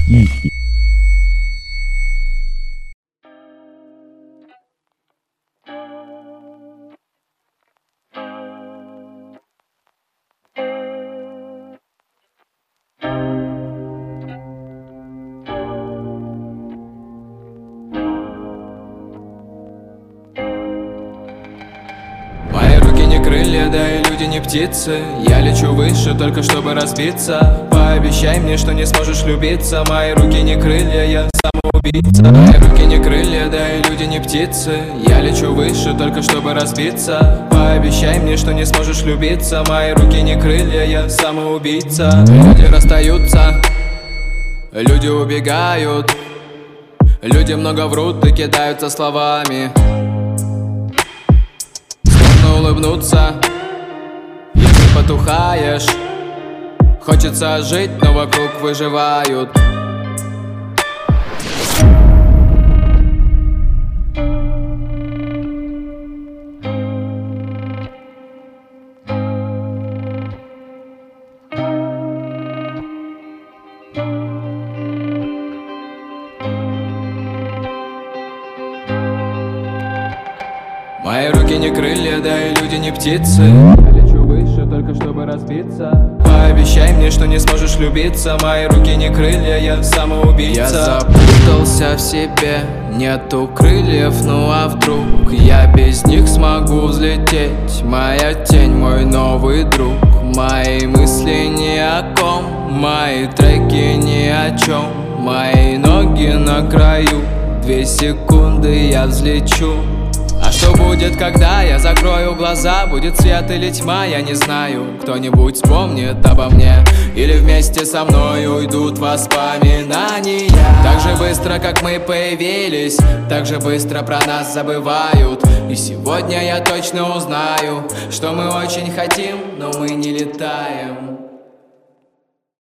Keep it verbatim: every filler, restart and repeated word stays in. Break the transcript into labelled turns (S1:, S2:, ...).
S1: Тихий.
S2: Мои руки не крылья, да и люди не птицы. Я лечу выше, только чтобы разбиться. Пообещай мне, что не сможешь любиться. Мои руки не крылья, я самоубийца. Мои руки не крылья, да и люди не птицы. Я лечу выше, только чтобы разбиться. Пообещай мне, что не сможешь любиться. Мои руки не крылья, я самоубийца. Люди расстаются, люди убегают, люди много врут и кидаются словами. Улыбнуться, если потухаешь. Хочется жить, но вокруг выживают. Мои руки не крылья, да и люди не птицы. Я лечу выше, только чтобы разбиться. Пообещай мне, что не сможешь любиться. Мои руки не крылья, я самоубийца. Я запутался в себе, нету крыльев, ну а вдруг я без них смогу взлететь? Моя тень, мой новый друг. Мои мысли ни о ком, мои треки ни о чем. Мои ноги на краю, две секунды я взлечу. А что будет, когда я закрою глаза? Будет свет или тьма, я не знаю. Кто-нибудь вспомнит обо мне, или вместе со мной уйдут воспоминания. Так же быстро, как мы появились, так же быстро про нас забывают. И сегодня я точно узнаю, что мы очень хотим, но мы не летаем.